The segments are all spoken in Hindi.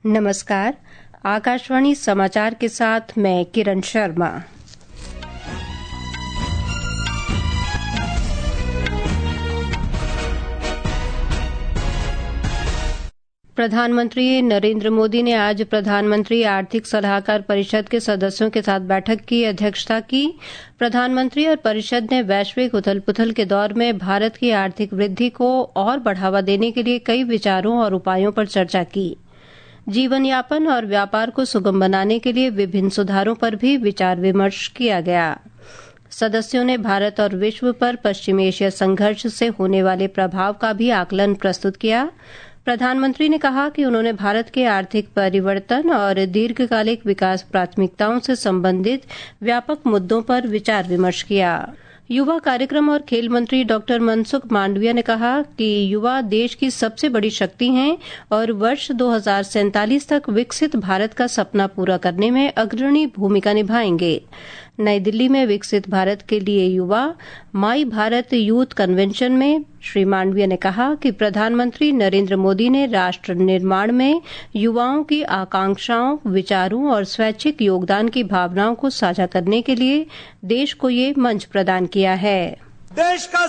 नमस्कार, आकाशवाणी समाचार के साथ मैं किरण शर्मा। प्रधानमंत्री नरेंद्र मोदी ने आज प्रधानमंत्री आर्थिक सलाहकार परिषद के सदस्यों के साथ बैठक की अध्यक्षता की। प्रधानमंत्री और परिषद ने वैश्विक उथल-पुथल के दौर में भारत की आर्थिक वृद्धि को और बढ़ावा देने के लिए कई विचारों और उपायों पर चर्चा की। जीवन यापन और व्यापार को सुगम बनाने के लिए विभिन्न सुधारों पर भी विचार विमर्श किया गया। सदस्यों ने भारत और विश्व पर पश्चिम एशिया संघर्ष से होने वाले प्रभाव का भी आकलन प्रस्तुत किया। प्रधानमंत्री ने कहा कि उन्होंने भारत के आर्थिक परिवर्तन और दीर्घकालिक विकास प्राथमिकताओं से संबंधित व्यापक मुद्दों पर विचार विमर्श किया। युवा कार्यक्रम और खेल मंत्री डॉक्टर मनसुख मांडविया ने कहा कि युवा देश की सबसे बड़ी शक्ति हैं और वर्ष 2047 तक विकसित भारत का सपना पूरा करने में अग्रणी भूमिका निभाएंगे। नई दिल्ली में विकसित भारत के लिए युवा माई भारत यूथ कन्वेंशन में श्री मांडविया ने कहा कि प्रधानमंत्री नरेंद्र मोदी ने राष्ट्र निर्माण में युवाओं की आकांक्षाओं, विचारों और स्वैच्छिक योगदान की भावनाओं को साझा करने के लिए देश को ये मंच प्रदान किया है। देश का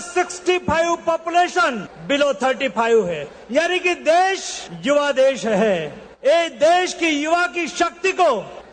65 पॉपुलेशन बिलो 35 है, यानी कि देश युवा देश है। ये देश की युवा की शक्ति को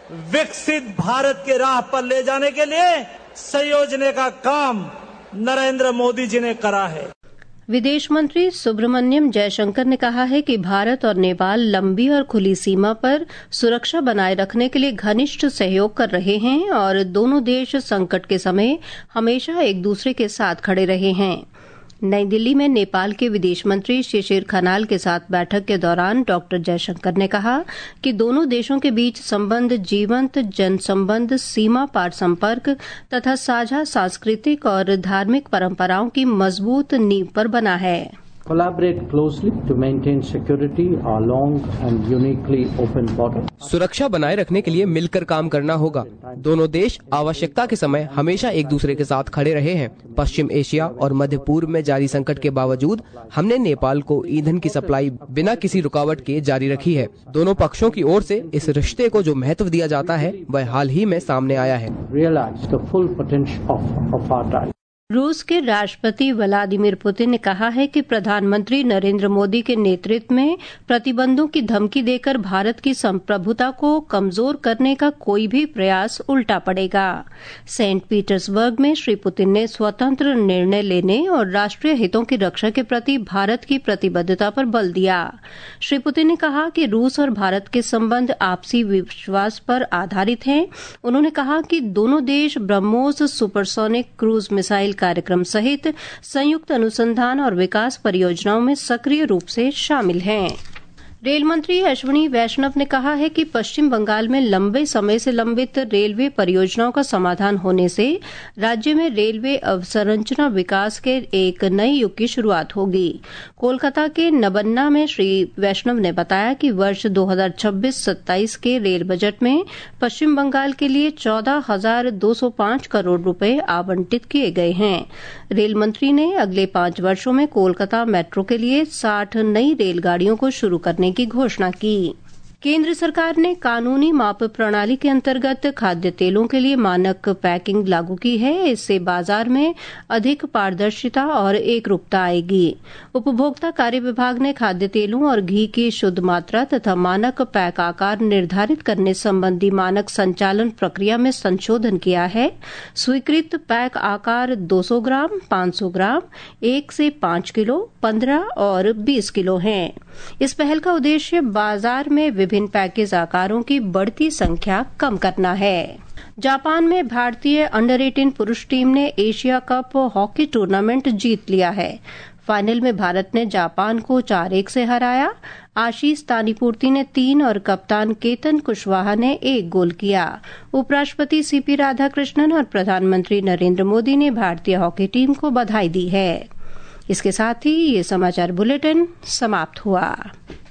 विकसित भारत के राह पर ले जाने के लिए संयोजने का काम नरेंद्र मोदी जी ने करा है। विदेश मंत्री सुब्रमण्यम जयशंकर ने कहा है कि भारत और नेपाल लंबी और खुली सीमा पर सुरक्षा बनाए रखने के लिए घनिष्ठ सहयोग कर रहे हैं और दोनों देश संकट के समय हमेशा एक दूसरे के साथ खड़े रहे हैं। नई दिल्ली में नेपाल के विदेश मंत्री शिशिर खनाल के साथ बैठक के दौरान डॉक्टर जयशंकर ने कहा कि दोनों देशों के बीच संबंध जीवंत जनसंबंध, सीमा पार संपर्क तथा साझा सांस्कृतिक और धार्मिक परंपराओं की मजबूत नींव पर बना है। Collaborate closely to maintain security along and uniquely open border. सुरक्षा बनाए रखने के लिए मिलकर काम करना होगा। दोनों देश आवश्यकता के समय हमेशा एक दूसरे के साथ खड़े रहे हैं। पश्चिम एशिया और मध्य पूर्व में जारी संकट के बावजूद हमने नेपाल को ईंधन की सप्लाई बिना किसी रुकावट के जारी रखी है। दोनों पक्षों की ओर से इस रिश्ते को जो महत्व दिया जाता है वह हाल ही में सामने आया है। Realize the full potential of our ties. रूस के राष्ट्रपति व्लादिमीर पुतिन ने कहा है कि प्रधानमंत्री नरेंद्र मोदी के नेतृत्व में प्रतिबंधों की धमकी देकर भारत की संप्रभुता को कमजोर करने का कोई भी प्रयास उल्टा पड़ेगा। सेंट पीटर्सबर्ग में श्री पुतिन ने स्वतंत्र निर्णय लेने और राष्ट्रीय हितों की रक्षा के प्रति भारत की प्रतिबद्धता पर बल दिया। श्री पुतिन ने कहा कि रूस और भारत के संबंध आपसी विश्वास पर आधारित हैं। उन्होंने कहा कि दोनों देश ब्रह्मोस सुपरसोनिक क्रूज मिसाइल कार्यक्रम सहित संयुक्त अनुसंधान और विकास परियोजनाओं में सक्रिय रूप से शामिल हैं। रेल मंत्री अश्विनी वैष्णव ने कहा है कि पश्चिम बंगाल में लंबे समय से लंबित रेलवे परियोजनाओं का समाधान होने से राज्य में रेलवे अवसंरचना विकास के एक नए युग की शुरुआत होगी। कोलकाता के नबन्ना में श्री वैष्णव ने बताया कि वर्ष 2026-27 के रेल बजट में पश्चिम बंगाल के लिए 14,205 करोड़ रुपए आवंटित किए गए हैं। रेल मंत्री ने अगले 5 वर्षों में कोलकाता मेट्रो के लिए 60 नई रेलगाड़ियों को शुरू करने की घोषणा की। केंद्र सरकार ने कानूनी माप प्रणाली के अंतर्गत खाद्य तेलों के लिए मानक पैकिंग लागू की है। इससे बाजार में अधिक पारदर्शिता और एकरूपता आएगी। उपभोक्ता कार्य विभाग ने खाद्य तेलों और घी की शुद्ध मात्रा तथा मानक पैक आकार निर्धारित करने संबंधी मानक संचालन प्रक्रिया में संशोधन किया है। स्वीकृत पैक आकार 200 ग्राम, 500 ग्राम, 1 से 5 किलो, 15 और 20 किलो हैं। इस पहल का उद्देश्य बाजार में विभिन्न पैकेज आकारों की बढ़ती संख्या कम करना है। जापान में भारतीय अंडर 18 पुरुष टीम ने एशिया कप हॉकी टूर्नामेंट जीत लिया है। फाइनल में भारत ने जापान को 4-1 से हराया। आशीष तानीपूर्ति ने 3 और कप्तान केतन कुशवाहा ने 1 गोल किया। उपराष्ट्रपति सीपी राधाकृष्णन और प्रधानमंत्री नरेंद्र मोदी ने भारतीय हॉकी टीम को बधाई दी है। इसके साथ ही ये समाचार बुलेटिन समाप्त हुआ।